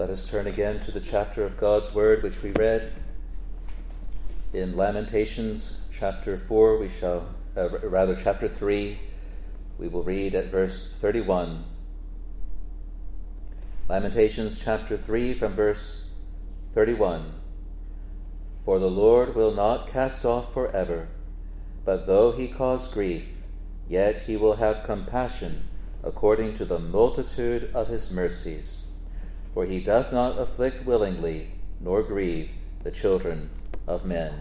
Let us turn again to the chapter of God's Word which we read. In Lamentations chapter 4, chapter 3, we will read at verse 31. Lamentations chapter 3 from verse 31. For the Lord will not cast off forever, but though he cause grief, yet he will have compassion according to the multitude of his mercies. For he doth not afflict willingly, nor grieve the children of men.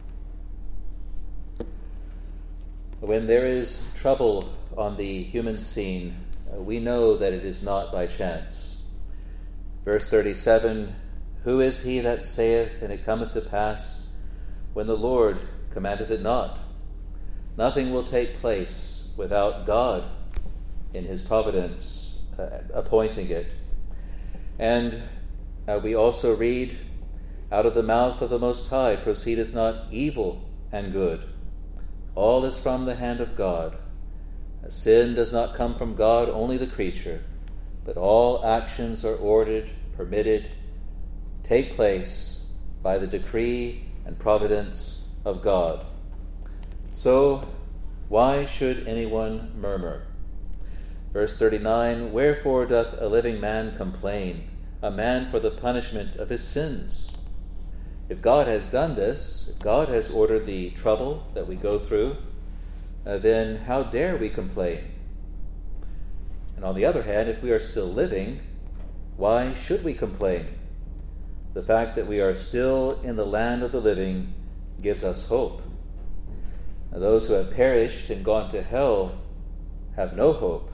When there is trouble on the human scene, we know that it is not by chance. Verse 37, Who is he that saith, and it cometh to pass, when the Lord commandeth it not? Nothing will take place without God in his providence appointing it. And we also read, Out of the mouth of the Most High proceedeth not evil and good. All is from the hand of God. Sin does not come from God, only the creature, but all actions are ordered, permitted, take place by the decree and providence of God. So, why should anyone murmur? Verse 39, Wherefore doth a living man complain, a man for the punishment of his sins? If God has done this, if God has ordered the trouble that we go through, then how dare we complain? And on the other hand, if we are still living, why should we complain? The fact that we are still in the land of the living gives us hope. Now, those who have perished and gone to hell have no hope.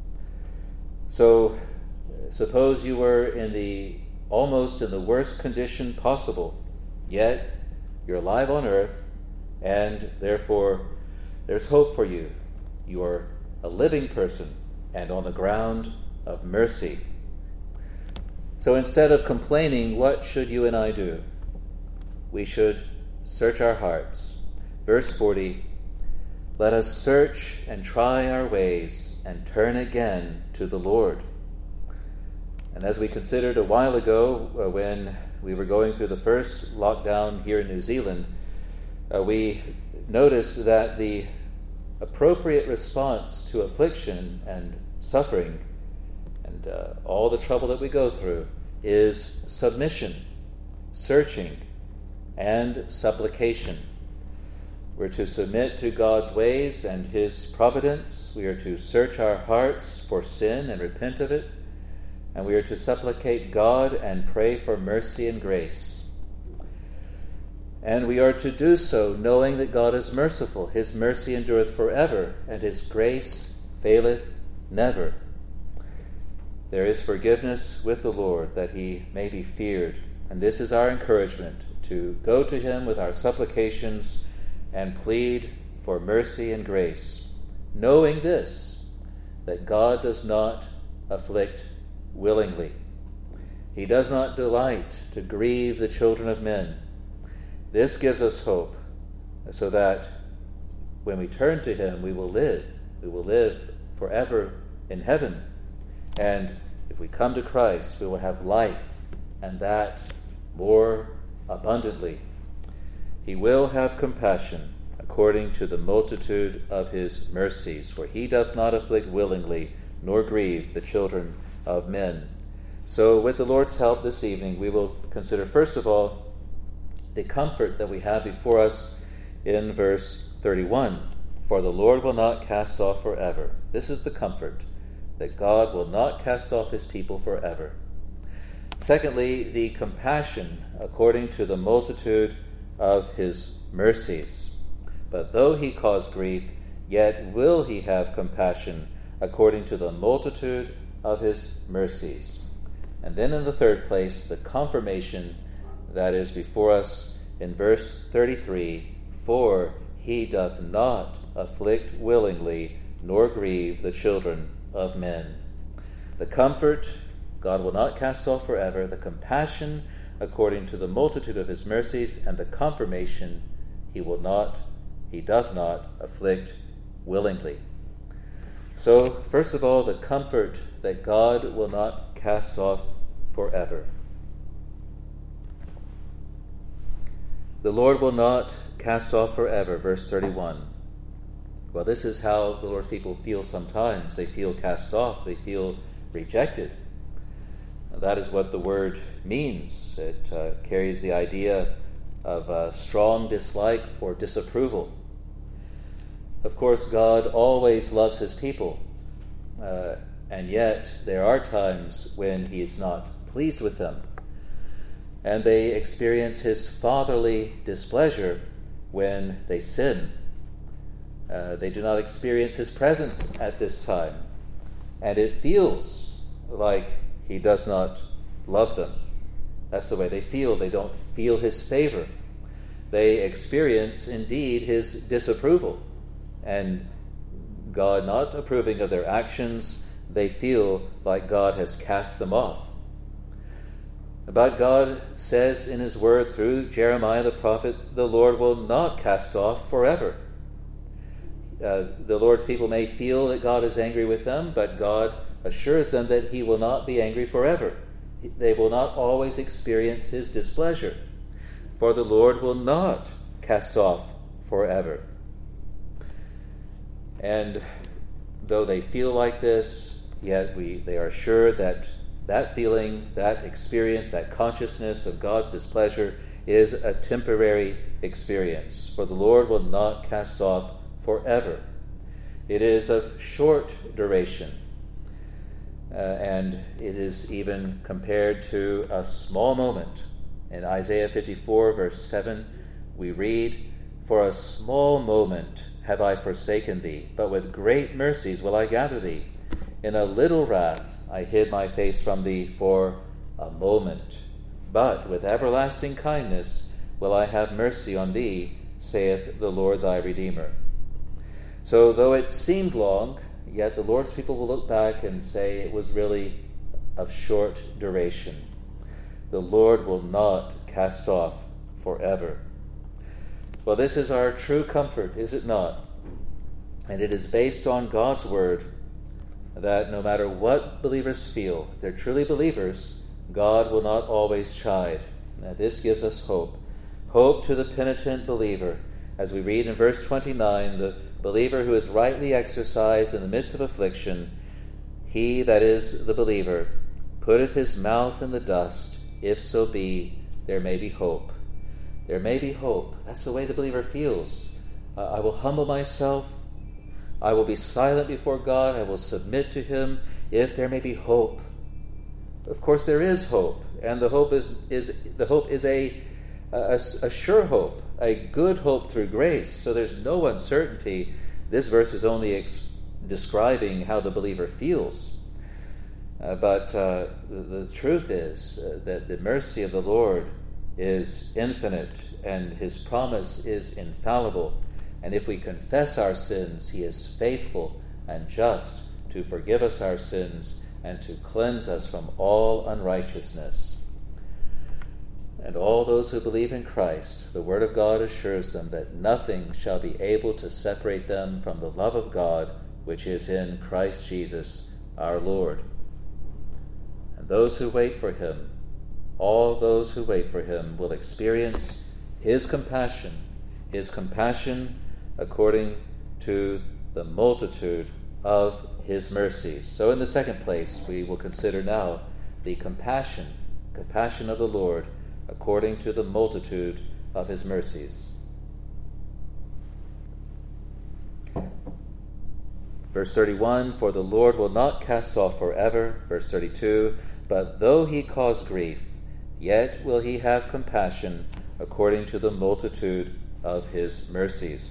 So, suppose you were almost in the worst condition possible, yet you're alive on earth, and therefore there's hope for you. You are a living person and on the ground of mercy. So instead of complaining, what should you and I do? We should search our hearts. Verse 40, Let us search and try our ways and turn again to the Lord. And as we considered a while ago when we were going through the first lockdown here in New Zealand, we noticed that the appropriate response to affliction and suffering and all the trouble that we go through is submission, searching, and supplication. We're to submit to God's ways and his providence. We are to search our hearts for sin and repent of it. And we are to supplicate God and pray for mercy and grace. And we are to do so knowing that God is merciful. His mercy endureth forever, and his grace faileth never. There is forgiveness with the Lord, that he may be feared. And this is our encouragement, to go to him with our supplications and plead for mercy and grace, knowing this, that God does not afflict willingly. He does not delight to grieve the children of men. This gives us hope, so that when we turn to him, we will live. We will live forever in heaven. And if we come to Christ, we will have life, and that more abundantly. He will have compassion according to the multitude of his mercies, for he doth not afflict willingly, nor grieve the children of men. So with the Lord's help this evening, we will consider first of all the comfort that we have before us in verse 31. For the Lord will not cast off forever. This is the comfort, that God will not cast off his people forever. Secondly, the compassion according to the multitude of his mercies. But though he cause grief, yet will he have compassion according to the multitude of his mercies. And then in the third place, the confirmation that is before us in verse 33, For he doth not afflict willingly, nor grieve the children of men. The comfort, God will not cast off forever, the compassion according to the multitude of his mercies, and the confirmation, he doth not afflict willingly. So, first of all, the comfort that God will not cast off forever. The Lord will not cast off forever, verse 31. Well, this is how the Lord's people feel sometimes. They feel cast off. They feel rejected. That is what the word means. It carries the idea of a strong dislike or disapproval. Of course, God always loves his people, and yet there are times when he is not pleased with them, and they experience his fatherly displeasure when they sin. They do not experience his presence at this time, and it feels like he does not love them. That's the way they feel. They don't feel his favor. They experience, indeed, his disapproval. And God not approving of their actions, they feel like God has cast them off. But God says in his word through Jeremiah the prophet, the Lord will not cast off forever. The Lord's people may feel that God is angry with them, but God assures them that he will not be angry forever. They will not always experience his displeasure, for the Lord will not cast off forever. And though they feel like this, yet they are sure that that feeling, that experience, that consciousness of God's displeasure is a temporary experience, for the Lord will not cast off forever. It is of short duration, and it is even compared to a small moment. In Isaiah 54, verse 7, we read, "For a small moment have I forsaken thee, but with great mercies will I gather thee. In a little wrath I hid my face from thee for a moment. But with everlasting kindness will I have mercy on thee, saith the Lord thy Redeemer." So though it seemed long, yet the Lord's people will look back and say it was really of short duration. The Lord will not cast off forever. Well, this is our true comfort, is it not? And it is based on God's word that no matter what believers feel, if they're truly believers, God will not always chide. Now, this gives us hope. Hope to the penitent believer. As we read in verse 29, the believer who is rightly exercised in the midst of affliction, he, that is the believer, putteth his mouth in the dust, if so be there may be hope. There may be hope. That's the way the believer feels. I will humble myself. I will be silent before God. I will submit to him if there may be hope. Of course, there is hope, and the hope is a sure hope, a good hope through grace. So there's no uncertainty. This verse is only describing how the believer feels. But the truth is that the mercy of the Lord is infinite, and his promise is infallible. And if we confess our sins, he is faithful and just to forgive us our sins and to cleanse us from all unrighteousness. And all those who believe in Christ, the Word of God assures them that nothing shall be able to separate them from the love of God which is in Christ Jesus our Lord. And those who wait for him, all those who wait for him, will experience his compassion according to the multitude of his mercies. So in the second place, we will consider now the compassion of the Lord according to the multitude of his mercies. Verse 31, "For the Lord will not cast off forever." Verse 32, "But though he cause grief, yet will he have compassion according to the multitude of his mercies."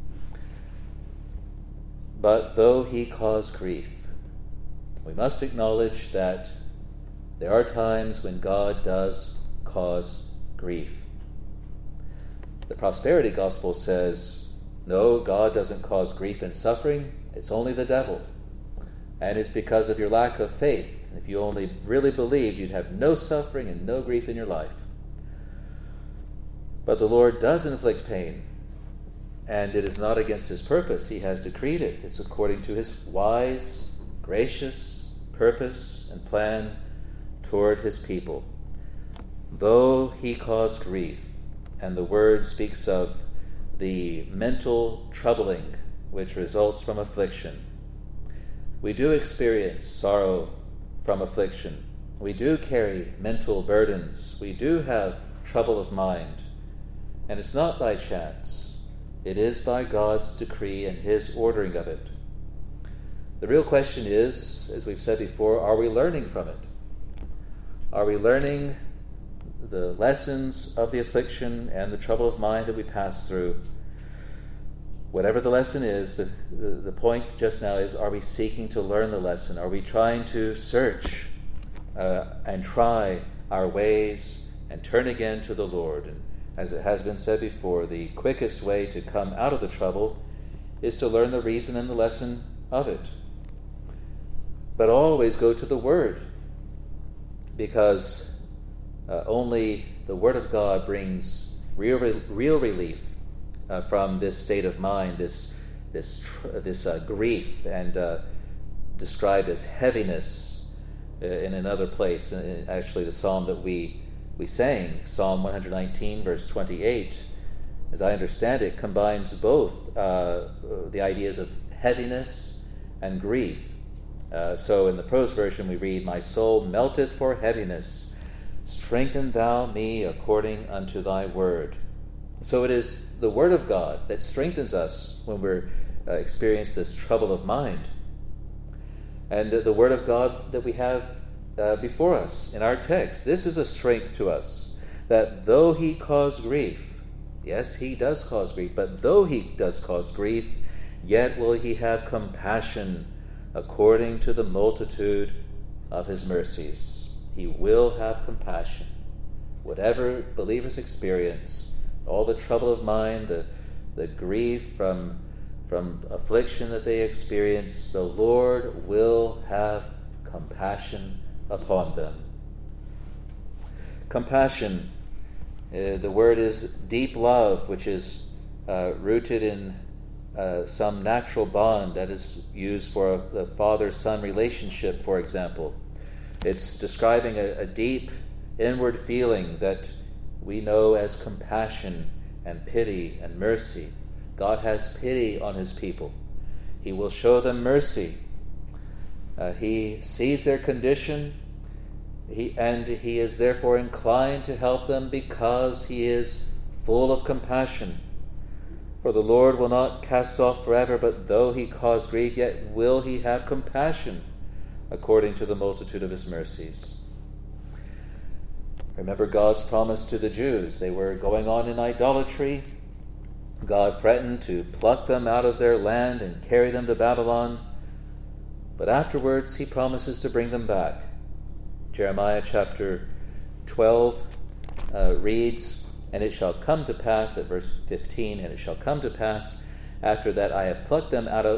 But though he cause grief, we must acknowledge that there are times when God does cause grief. The prosperity gospel says, no, God doesn't cause grief and suffering. It's only the devil. And it's because of your lack of faith. If you only really believed, you'd have no suffering and no grief in your life. But the Lord does inflict pain, and it is not against his purpose. He has decreed it. It's according to his wise, gracious purpose and plan toward his people. Though he cause grief, and the Word speaks of the mental troubling which results from affliction. We do experience sorrow from affliction. We do carry mental burdens. We do have trouble of mind. And it's not by chance. It is by God's decree and His ordering of it. The real question is, as we've said before, are we learning from it? Are we learning the lessons of the affliction and the trouble of mind that we pass through? Whatever the lesson is, the point just now is, are we seeking to learn the lesson? Are we trying to search and try our ways and turn again to the Lord? And as it has been said before, the quickest way to come out of the trouble is to learn the reason and the lesson of it. But always go to the Word, because only the Word of God brings real relief from this state of mind, this grief, and described as heaviness in another place. Actually, the psalm that we sang, Psalm 119, verse 28, as I understand it, combines both the ideas of heaviness and grief. So in the prose version we read, "My soul melteth for heaviness. Strengthen thou me according unto thy word." So it is the Word of God that strengthens us when we experience this trouble of mind. And the Word of God that we have before us in our text, this is a strength to us, that though He cause grief, yes, He does cause grief, but though He does cause grief, yet will He have compassion according to the multitude of His mercies. He will have compassion. Whatever believers experience, all the trouble of mind, the grief from affliction that they experience, the Lord will have compassion upon them. Compassion, the word is deep love, which is rooted in some natural bond that is used for the father-son relationship, for example. It's describing a deep inward feeling that we know as compassion and pity and mercy. God has pity on His people. He will show them mercy. He sees their condition, and He is therefore inclined to help them because He is full of compassion. For the Lord will not cast off forever, but though He cause grief, yet will He have compassion according to the multitude of His mercies. Remember God's promise to the Jews. They were going on in idolatry. God threatened to pluck them out of their land and carry them to Babylon. But afterwards He promises to bring them back. Jeremiah chapter 12 reads, "And it shall come to pass," at verse 15, "and it shall come to pass after that I have plucked them out,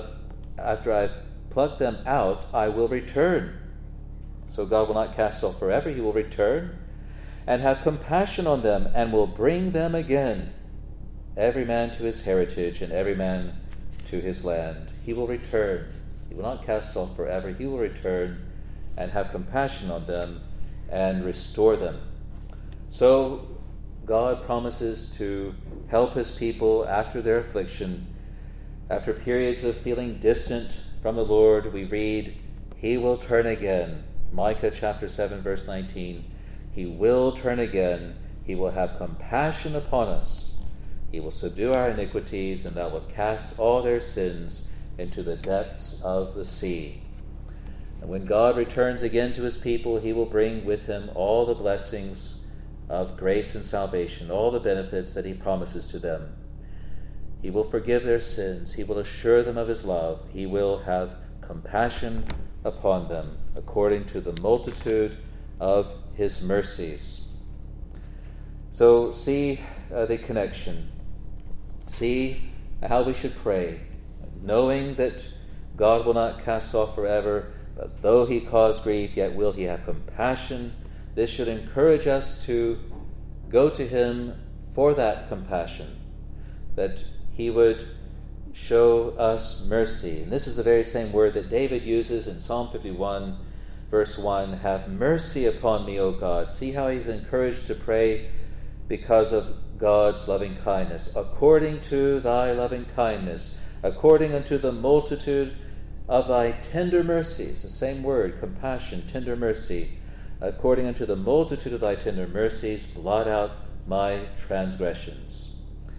I will return." So God will not cast off forever. He will return and have compassion on them, and will bring them again, every man to his heritage and every man to his land. He will return. He will not cast off forever. He will return and have compassion on them and restore them. So God promises to help His people after their affliction. After periods of feeling distant from the Lord, we read, He will turn again. Micah chapter 7, verse 19. He will turn again. He will have compassion upon us. He will subdue our iniquities, and thou wilt cast all their sins into the depths of the sea. And when God returns again to His people, He will bring with Him all the blessings of grace and salvation, all the benefits that He promises to them. He will forgive their sins. He will assure them of His love. He will have compassion upon them according to the multitude of His mercies. So see the connection. See how we should pray, knowing that God will not cast off forever, but though He cause grief, yet will He have compassion. This should encourage us to go to Him for that compassion, that He would show us mercy. And this is the very same word that David uses in Psalm 51, verse 1, "Have mercy upon me, O God." See how he's encouraged to pray because of God's loving kindness, according to thy loving kindness, according unto the multitude of thy tender mercies, the same word, compassion, tender mercy, according unto the multitude of thy tender mercies, blot out my transgressions.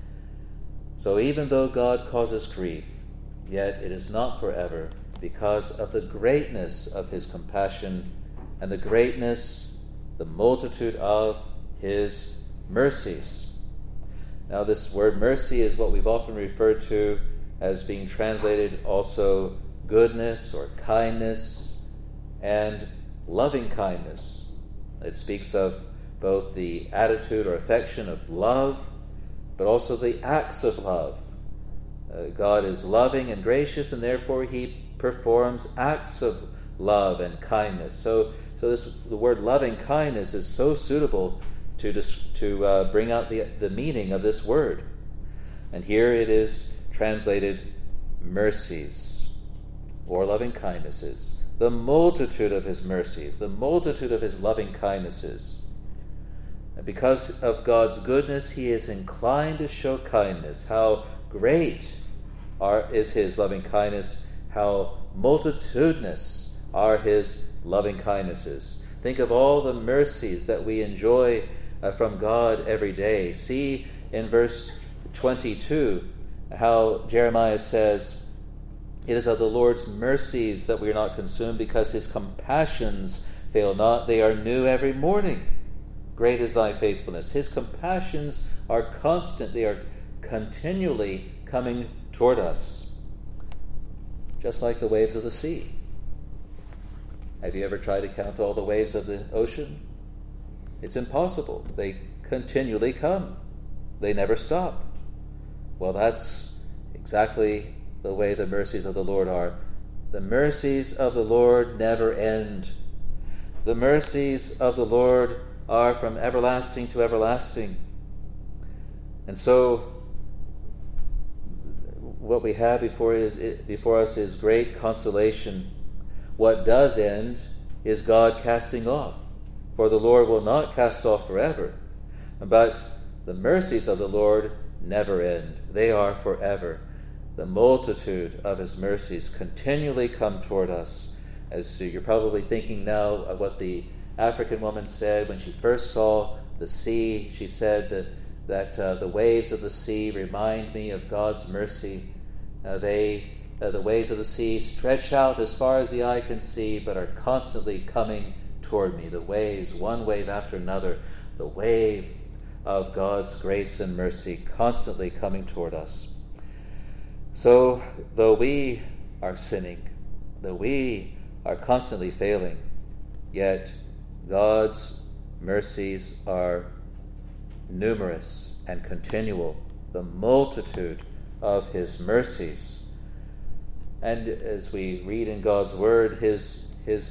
So even though God causes grief, yet it is not forever, because of the greatness of his compassion and the greatness, the multitude of his mercies. Now this word mercy is what we've often referred to as being translated also goodness or kindness and loving kindness. It speaks of both the attitude or affection of love, but also the acts of love. God is loving and gracious, and therefore he performs acts of love and kindness. So the word loving kindness is so suitable to bring out the meaning of this word. And here it is translated mercies or loving kindnesses. The multitude of his mercies, the multitude of his loving kindnesses. And because of God's goodness, he is inclined to show kindness. How great is his loving kindness, how multitudinous are his loving kindnesses. Think of all the mercies that we enjoy from God every day. See in verse 22 how Jeremiah says, "It is of the Lord's mercies that we are not consumed, because his compassions fail not. They are new every morning. Great is thy faithfulness." His compassions are constant. They are continually coming toward us, just like the waves of the sea. Have you ever tried to count all the waves of the ocean? It's impossible. They continually come. They never stop. Well, that's exactly the way the mercies of the Lord are. The mercies of the Lord never end. The mercies of the Lord are from everlasting to everlasting. And so what we have before us is great consolation. What does end is God casting off. For the Lord will not cast off forever. But the mercies of the Lord never end. They are forever. The multitude of his mercies continually come toward us. As you're probably thinking now of what the African woman said when she first saw the sea. She said that the waves of the sea remind me of God's mercy. The waves of the sea stretch out as far as the eye can see, but are constantly coming toward me. The waves, one wave after another, the wave of God's grace and mercy constantly coming toward us. So, though we are sinning, though we are constantly failing, yet God's mercies are numerous and continual, the multitude of his mercies. And as we read in God's word, his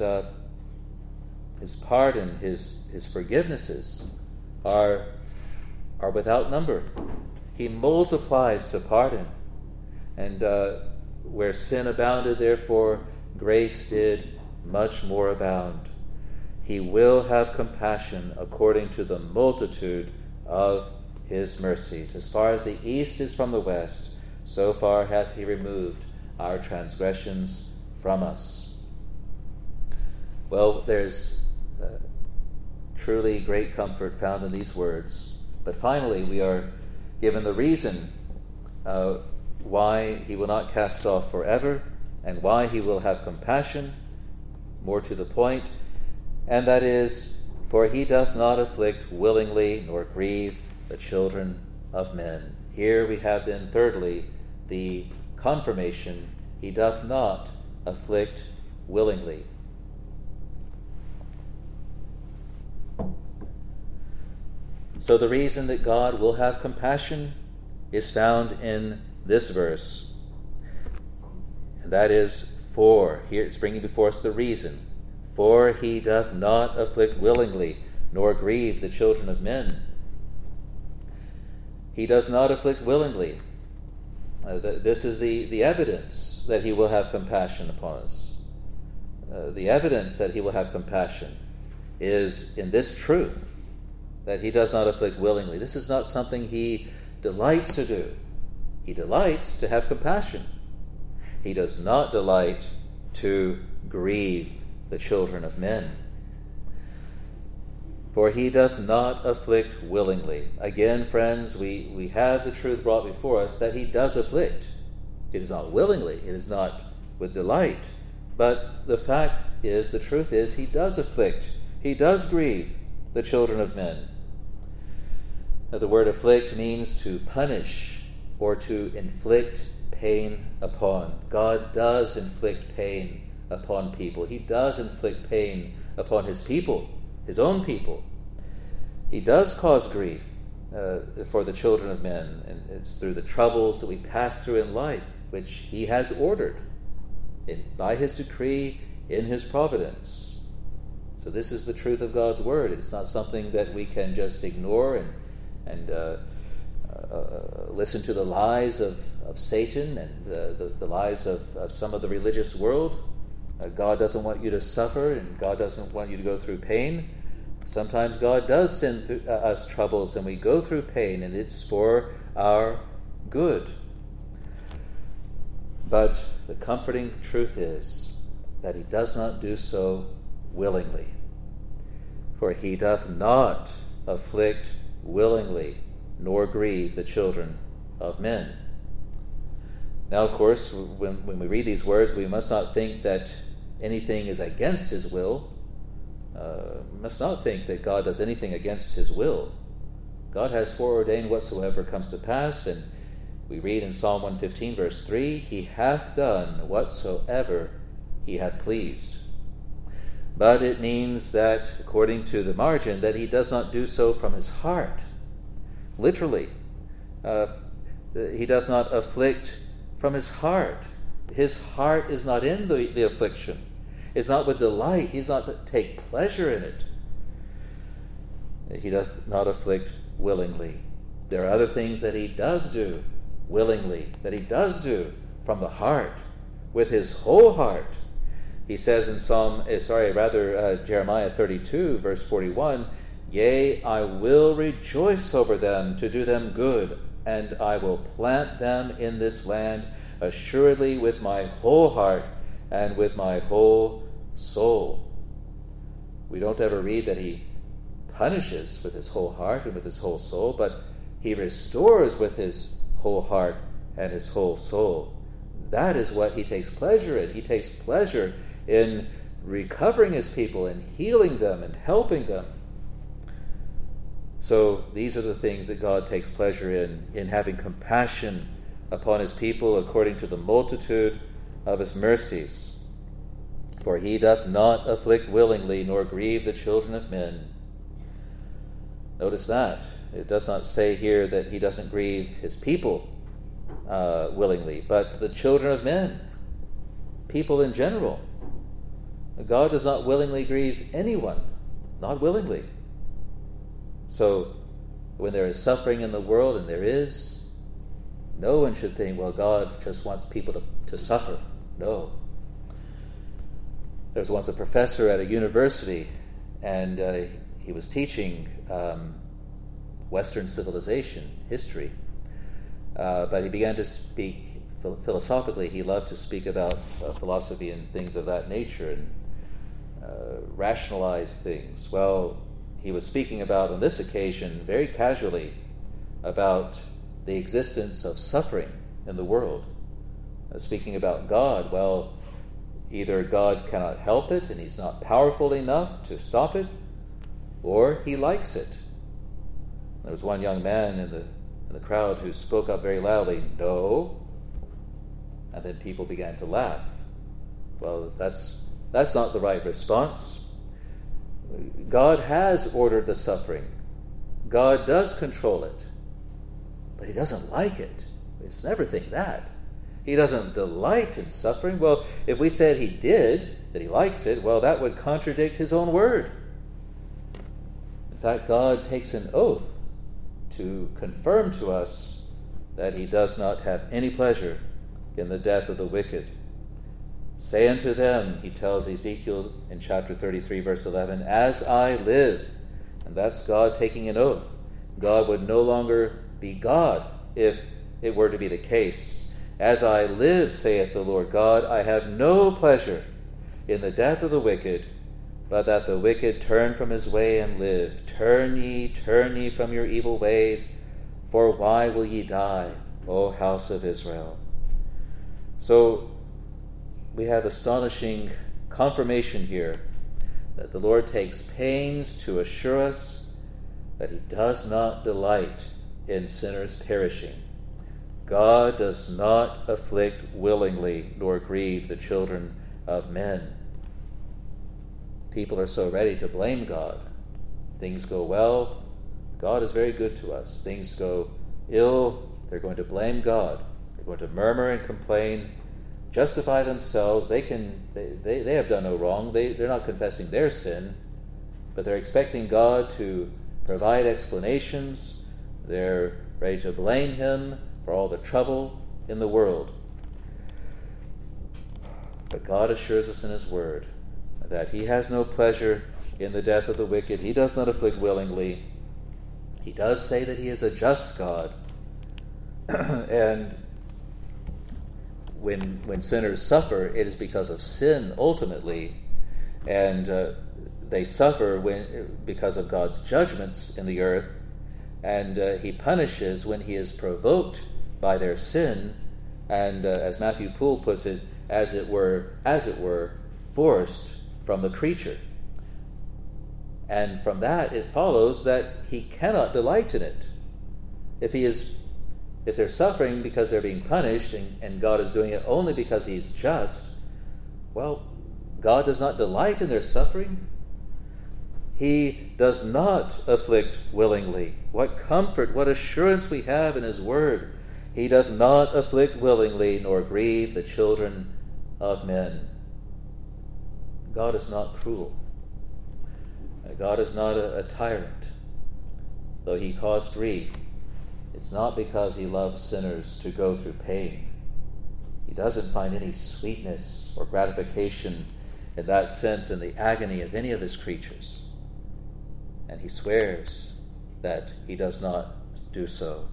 pardon, his forgivenesses are without number. He multiplies to pardon. And where sin abounded, therefore grace did much more abound. He will have compassion according to the multitude of his mercies. As far as the east is from the west, so far hath he removed our transgressions from us. Well, there's truly great comfort found in these words. But finally, we are given the reason why he will not cast off forever, and why he will have compassion, more to the point, and that is, for he doth not afflict willingly nor grieve the children of men. Here we have then, thirdly, the confirmation: he doth not afflict willingly. So the reason that God will have compassion is found in this verse. And that is, for, here it's bringing before us the reason, for he doth not afflict willingly, nor grieve the children of men. He does not afflict willingly. This is the evidence that he will have compassion upon us. The evidence that he will have compassion is in this truth, that he does not afflict willingly. This is not something he delights to do. He delights to have compassion. He does not delight to grieve the children of men. For he doth not afflict willingly. Again, friends, we have the truth brought before us that he does afflict. It is not willingly, it is not with delight. But the fact is, the truth is, he does afflict. He does grieve the children of men. Now, the word afflict means to punish or to inflict pain upon. God does inflict pain upon people. He does inflict pain upon his people, his own people. He does cause grief for the children of men, and it's through the troubles that we pass through in life, which he has ordered by his decree in his providence. So this is the truth of God's word. It's not something that we can just ignore and listen to the lies of Satan and the lies of some of the religious world. God doesn't want you to suffer, and God doesn't want you to go through pain. Sometimes God does send us troubles, and we go through pain, and it's for our good. But the comforting truth is that he does not do so willingly. For he doth not afflict willingly, nor grieve the children of men. Now, of course, when we read these words, we must not think that anything is against his will. We must not think that God does anything against his will. God has foreordained whatsoever comes to pass, and we read in Psalm 115, verse 3, he hath done whatsoever he hath pleased. But it means that, according to the margin, that he does not do so from his heart. Literally, he doth not afflict from his heart. His heart is not in the affliction. It's not with delight. He does not take pleasure in it. He doth not afflict willingly. There are other things that he does do willingly, that he does do from the heart, with his whole heart. He says in Jeremiah 32, verse 41, yea, I will rejoice over them to do them good, and I will plant them in this land assuredly with my whole heart and with my whole soul. We don't ever read that he punishes with his whole heart and with his whole soul, but he restores with his whole heart and his whole soul. That is what he takes pleasure in. He takes pleasure in recovering his people and healing them and helping them. So these are the things that God takes pleasure in having compassion upon his people according to the multitude of his mercies. For he doth not afflict willingly, nor grieve the children of men. Notice that. It does not say here that he doesn't grieve his people willingly, but the children of men, people in general. God does not willingly grieve anyone, not willingly. So when there is suffering in the world, and there is, no one should think, well, God just wants people to suffer. No. There was once a professor at a university, and he was teaching Western civilization, history. But he began to speak philosophically. He loved to speak about philosophy and things of that nature and rationalize things. Well, he was speaking about, on this occasion, very casually, about the existence of suffering in the world. Speaking about God, well, either God cannot help it and he's not powerful enough to stop it, or he likes it. There was one young man in the crowd who spoke up very loudly, no, and then people began to laugh. Well, that's not the right response. God has ordered the suffering. God does control it, but he doesn't like it. We just never think that. He doesn't delight in suffering. Well, if we said he did, that he likes it, well, that would contradict his own word. In fact, God takes an oath to confirm to us that he does not have any pleasure in the death of the wicked. Say unto them, he tells Ezekiel in chapter 33, verse 11, as I live, And that's God taking an oath. God would no longer be God if it were to be the case. As I live, saith the Lord God, I have no pleasure in the death of the wicked, but that the wicked turn from his way and live. Turn ye from your evil ways, for why will ye die, O house of Israel? So we have astonishing confirmation here that the Lord takes pains to assure us that he does not delight in sinners perishing. God does not afflict willingly nor grieve the children of men. People are so ready to blame God. Things go well, God is very good to us. Things go ill, they're going to blame God. They're going to murmur and complain, justify themselves. They have done no wrong. They're not confessing their sin, but they're expecting God to provide explanations. They're ready to blame him for all the trouble in the world. But God assures us in his word that he has no pleasure in the death of the wicked. He does not afflict willingly. He does say that he is a just God. And when sinners suffer, it is because of sin ultimately. And they suffer because of God's judgments in the earth. And he punishes when he is provoked by their sin. And as Matthew Poole puts it, as it were, forced from the creature. And from that it follows that he cannot delight in it. If they're suffering because they're being punished and God is doing it only because he's just, well, God does not delight in their suffering. He does not afflict willingly. What comfort, what assurance we have in his word. He doth not afflict willingly, nor grieve the children of men. God is not cruel. God is not a tyrant. Though he caused grief, it's not because he loves sinners to go through pain. He doesn't find any sweetness or gratification in that sense in the agony of any of his creatures. And he swears that he does not do so.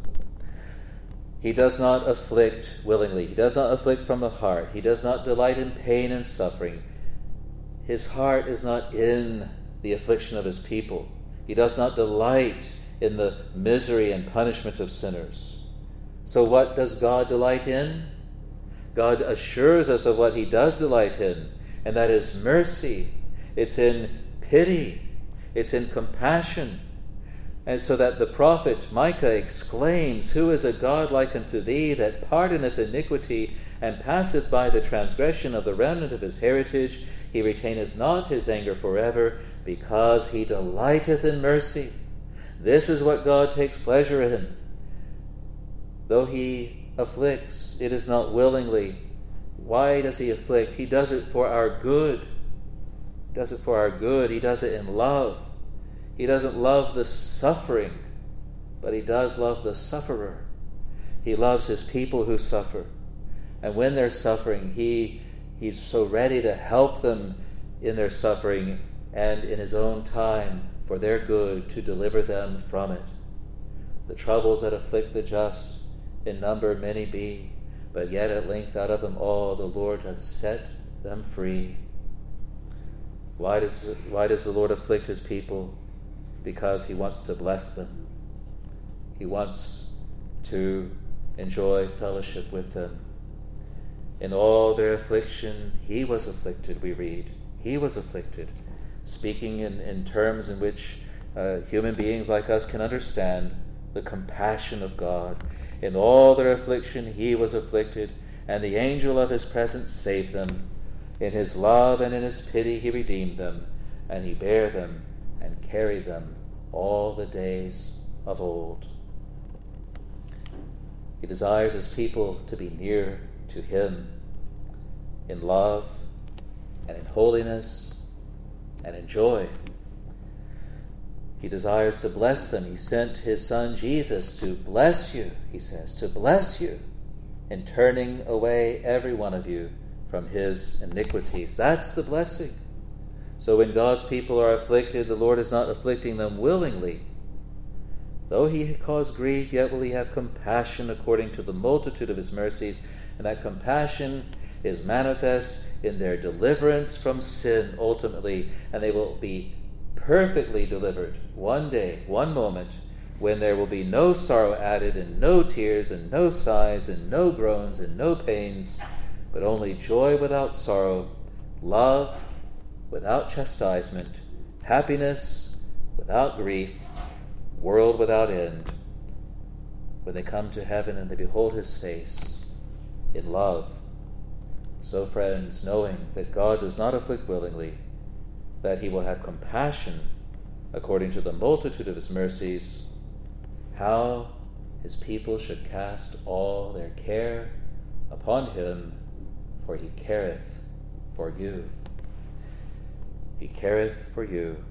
He does not afflict willingly. He does not afflict from the heart. He does not delight in pain and suffering. His heart is not in the affliction of his people. He does not delight in the misery and punishment of sinners. So what does God delight in? God assures us of what he does delight in, and that is mercy. It's in pity. It's in compassion. And so that the prophet Micah exclaims, Who is a God like unto thee, that pardoneth iniquity, and passeth by the transgression of the remnant of his heritage? He retaineth not his anger forever, because he delighteth in mercy. This is what God takes pleasure in. Though he afflicts, it is not willingly. Why does he afflict? He does it for our good. He does it for our good. He does it in love. He doesn't love the suffering, but he does love the sufferer. He loves his people who suffer. And when they're suffering, he's so ready to help them in their suffering and in his own time for their good to deliver them from it. The troubles that afflict the just in number many be, but yet at length out of them all the Lord hath set them free. Why does the Lord afflict his people? Because he wants to bless them. He wants to enjoy fellowship with them. In all their affliction, he was afflicted, we read. He was afflicted, speaking in terms in which human beings like us can understand the compassion of God. In all their affliction, he was afflicted, and the angel of his presence saved them. In his love and in his pity he redeemed them, and he bare them and carried them all the days of old. He desires his people to be near to him in love and in holiness and in joy. He desires to bless them. He sent his son Jesus to bless you, he says, to bless you in turning away every one of you from his iniquities. That's the blessing. So when God's people are afflicted, the Lord is not afflicting them willingly. Though he cause grief, yet will he have compassion according to the multitude of his mercies, and that compassion is manifest in their deliverance from sin ultimately, and they will be perfectly delivered one day, one moment, when there will be no sorrow added, and no tears, and no sighs, and no groans, and no pains, but only joy without sorrow, love without chastisement, happiness without grief, world without end, when they come to heaven and they behold his face in love. So, friends, knowing that God does not afflict willingly, that he will have compassion according to the multitude of his mercies, how his people should cast all their care upon him, for he careth for you. He careth for you.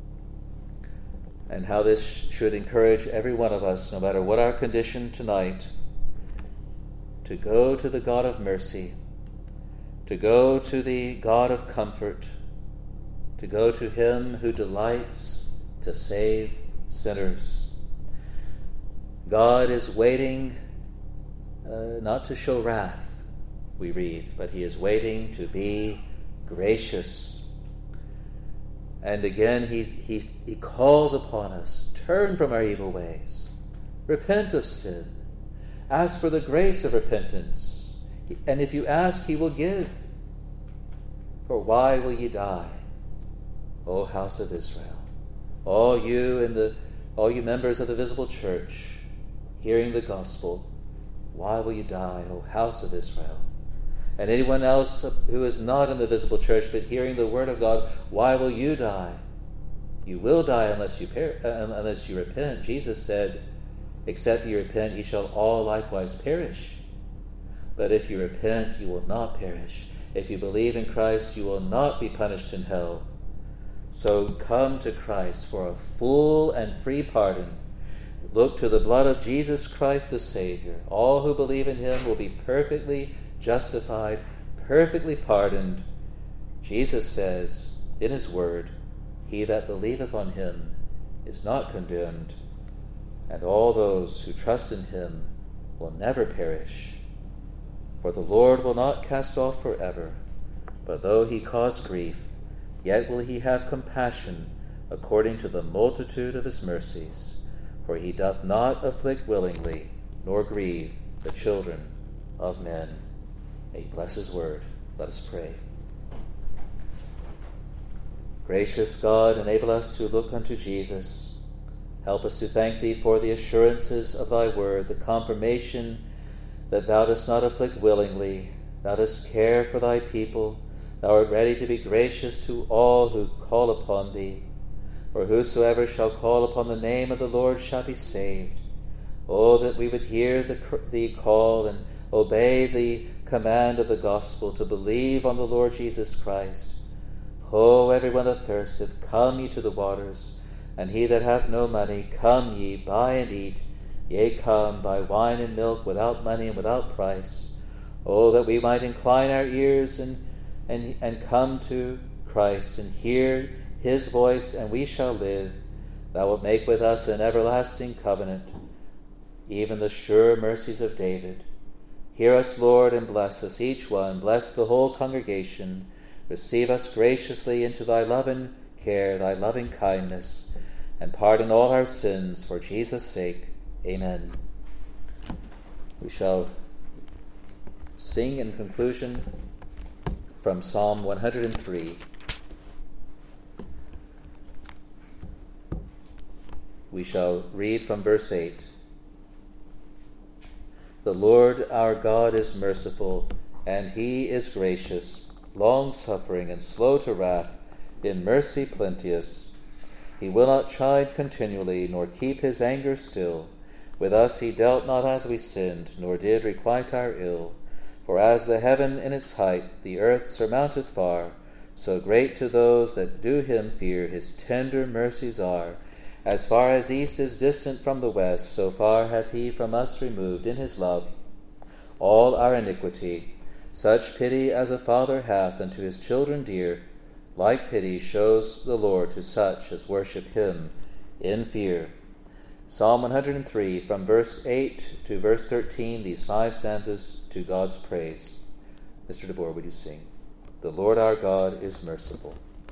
And how this should encourage every one of us, no matter what our condition tonight, to go to the God of mercy, to go to the God of comfort, to go to him who delights to save sinners. God is waiting not to show wrath, we read, but he is waiting to be gracious. And again, he calls upon us, turn from our evil ways, repent of sin, ask for the grace of repentance, and if you ask, he will give. For why will ye die, O house of Israel? All you members of the visible church, hearing the gospel, why will you die, O house of Israel? And anyone else who is not in the visible church but hearing the word of God, why will you die? You will die unless you repent. Jesus said, except you repent, ye shall all likewise perish. But if you repent, you will not perish. If you believe in Christ, you will not be punished in hell. So come to Christ for a full and free pardon. Look to the blood of Jesus Christ the Savior. All who believe in him will be perfectly justified, perfectly pardoned. Jesus says in his word, he that believeth on him is not condemned, and all those who trust in him will never perish. For the Lord will not cast off forever, but though he cause grief, yet will he have compassion according to the multitude of his mercies. For he doth not afflict willingly, nor grieve the children of men. He bless his word. Let us pray. Gracious God, enable us to look unto Jesus. Help us to thank thee for the assurances of thy word, the confirmation that thou dost not afflict willingly, thou dost care for thy people, thou art ready to be gracious to all who call upon thee. For whosoever shall call upon the name of the Lord shall be saved. Oh, that we would hear the call and obey the command of the gospel to believe on the Lord Jesus Christ. O everyone that thirsteth, come ye to the waters, and he that hath no money, come ye, buy and eat. Yea, come, buy wine and milk without money and without price. Oh, that we might incline our ears and come to Christ and hear his voice, and we shall live. Thou wilt make with us an everlasting covenant, even the sure mercies of David. Hear us, Lord, and bless us, each one. Bless the whole congregation. Receive us graciously into thy loving care, thy loving kindness, and pardon all our sins for Jesus' sake. Amen. We shall sing in conclusion from Psalm 103. We shall read from verse 8. The Lord our God is merciful, and he is gracious, long-suffering, and slow to wrath, in mercy plenteous. He will not chide continually, nor keep his anger still. With us he dealt not as we sinned, nor did requite our ill. For as the heaven in its height the earth surmounteth far, so great to those that do him fear his tender mercies are. As far as east is distant from the west, so far hath he from us removed in his love all our iniquity. Such pity as a father hath unto his children dear, like pity shows the Lord to such as worship him in fear. Psalm 103, from verse 8 to verse 13, these 5 stanzas to God's praise. Mr. DeBoer, would you sing? The Lord our God is merciful.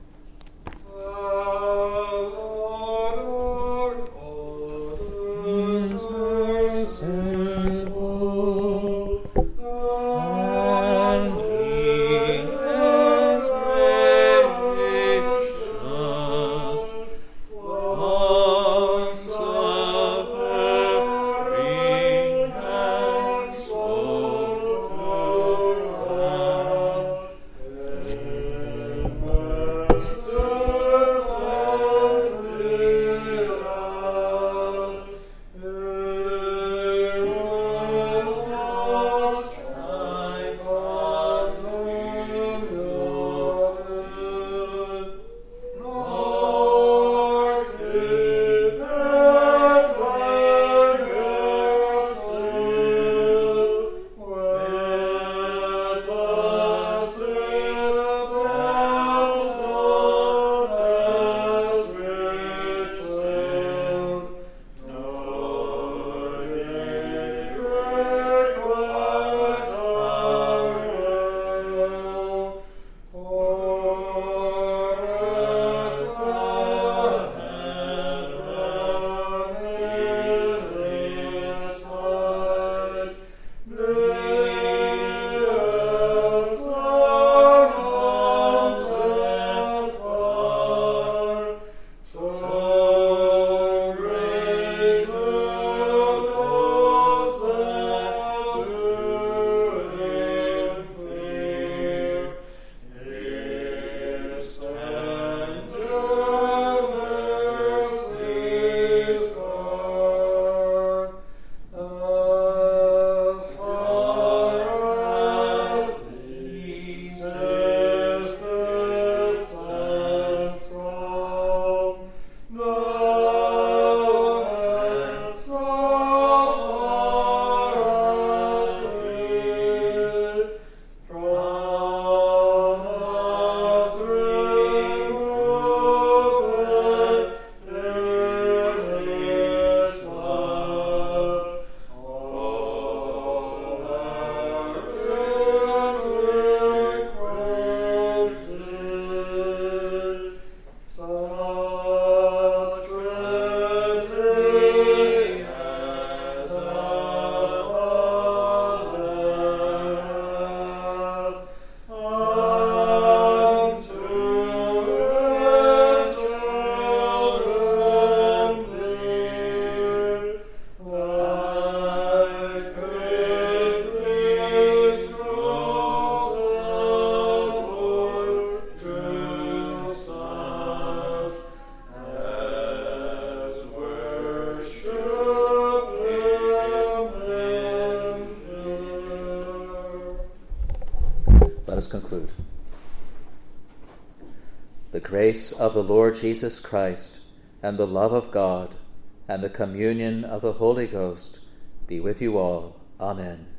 Let us conclude. The grace of the Lord Jesus Christ, and the love of God, and the communion of the Holy Ghost be with you all. Amen.